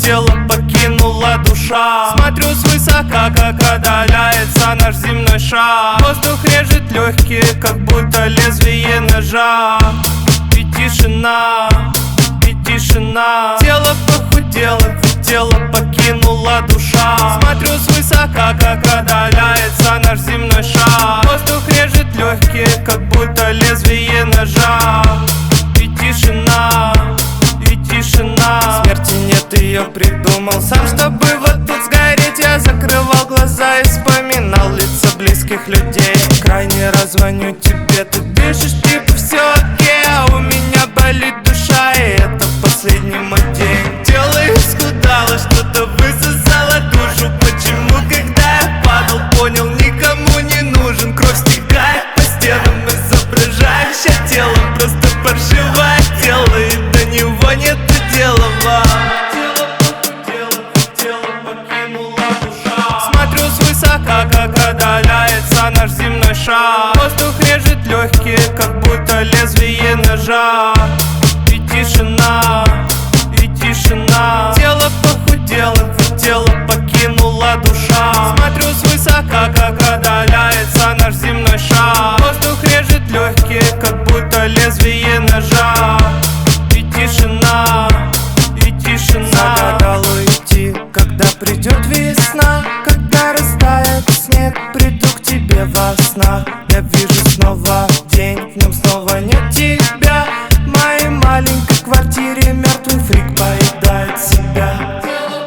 тело покинула душа. Смотрю свысока, как отдаляется наш земной шар. Воздух режет легкие, как будто лезвие ножа. И тишина, и тишина. Тело похудело, ведь тело покинула душа. Смотрю свысока, как отдаляется наш земной шар. Воздух режет легкие, как будто лезвие ножа. И тишина, и тишина. Смерти нет, ее придумал сам, чтобы вот тут сгореть. Я закрывал глаза и вспоминал лица близких людей. Крайне раз звоню тебе, ты пишешь типа все окей, а у меня болит душа, и это последний мой день. Тело исхудало, что-то высосало душу. Почему, когда я падал, понял, никому не нужен. Кровь стекает по стенам, изображающее тело просто паршивое тело, и до него нет дела. Тело похудело, тело покинула душа. Смотрю свысока, как отдаляется наш земной шар. Воздух режет легкие, как будто лезвие ножа. И тишина, и тишина. Тело похудело, ведь тело покинула душа. Смотрю свысока, как отдаляется наш земной шар. Воздух режет легкие, как будто лезвие ножа. И тишина, и тишина. Загадал уйти, когда придет весна. Когда растает снег, приду к тебе во снах. Я вижу снова день, в нем снова нет тебя. В моей маленькой квартире мертвый фрик поедает себя.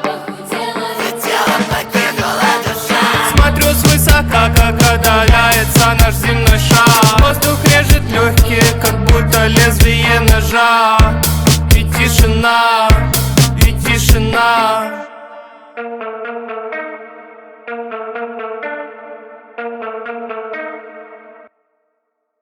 Смотрю свысока, как отдаляется наш земной шар. Воздух режет легкие, как будто лезвие ножа. И тишина, и тишина.